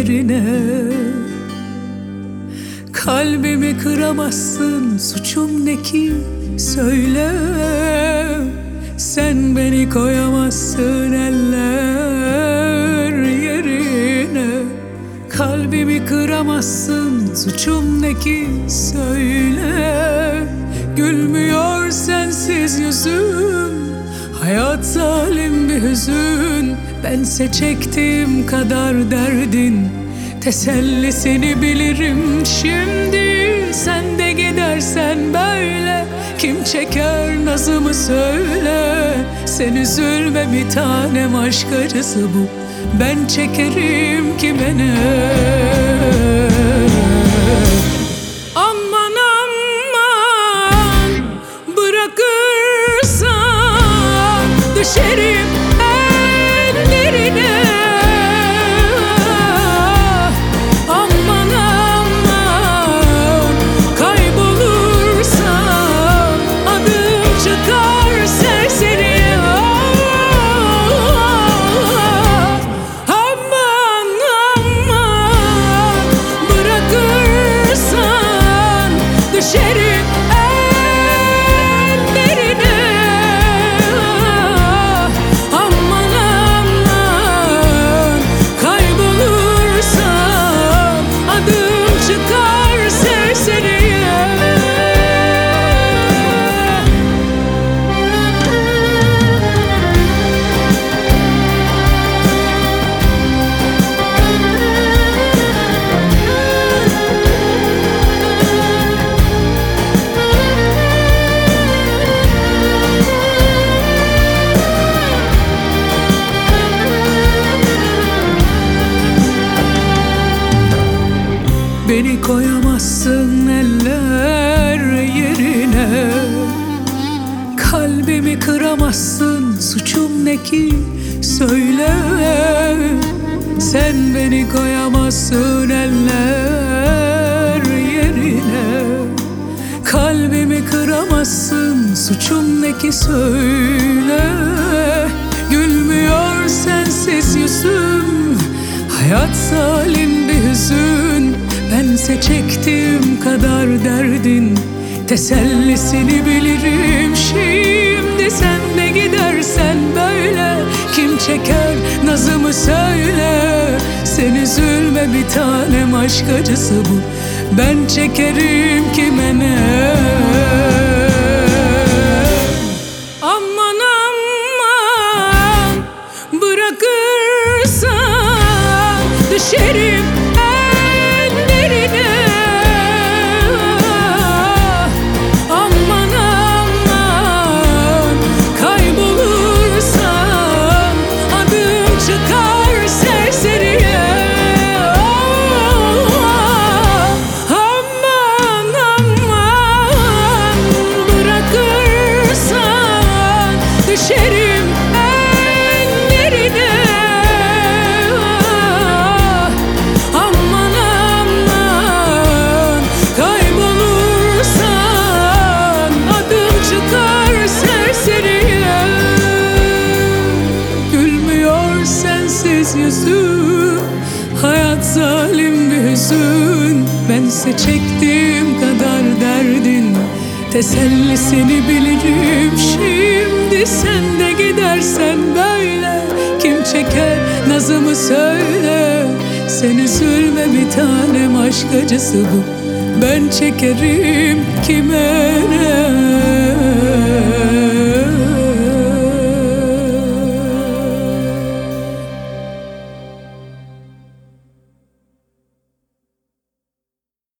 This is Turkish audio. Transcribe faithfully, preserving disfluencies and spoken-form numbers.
ellerine. Kalbimi kıramazsın, suçum ne ki söyle. Sen beni koyamazsın eller yerine. Kalbimi kıramazsın, suçum ne ki söyle. Gülmüyor sensiz yüzüm, hayat zalim bir hüzün. Bense çektiğim kadar derdin, tesellisini bilirim şimdi. Sen de gidersen böyle, kim çeker nazımı söyle. Sen üzülme bir tanem, aşk acısı bu, ben çekerim kime ne. Aman aman, bırakırsan düşerim ellerine. Aman aman, kaybolursam adım çıkar serseriye. Aman aman, bırakırsan düşerim ellerine. Aman aman, kaybolursam adım çıkar serseriye. Beni koyamazsın eller yerine. Kalbimi kıramazsın, suçum ne ki söyle. Sen beni koyamazsın eller yerine. Kalbimi kıramazsın, suçum ne ki söyle. Gülmüyor sensiz yüzüm, hayat zalim bir hüzün. Bense çektiğim kadar derdin, tesellisini bilirim şimdi. Sen de gidersen böyle, kim çeker nazımı söyle. Sen üzülme bir tanem, aşk acısı bu, ben çekerim kime ne. Aman aman, bırakırsan düşerim ellerine. Aman aman, kaybolursam adım çıkar serseriye. Aman aman, bırakırsan düşerim ellerine. Aman aman, kaybolursan adım çıkar serseriye. Gülmüyor sensiz yüzüm, hayat zalim bir hüzün. Bense çektiğim kadar derdin, tesellisini bilirim şimdi. Sen de gidersen böyle, kim çeker nazımı söyle. Sen üzülme bir tanem, aşk acısı bu, ben çekerim kime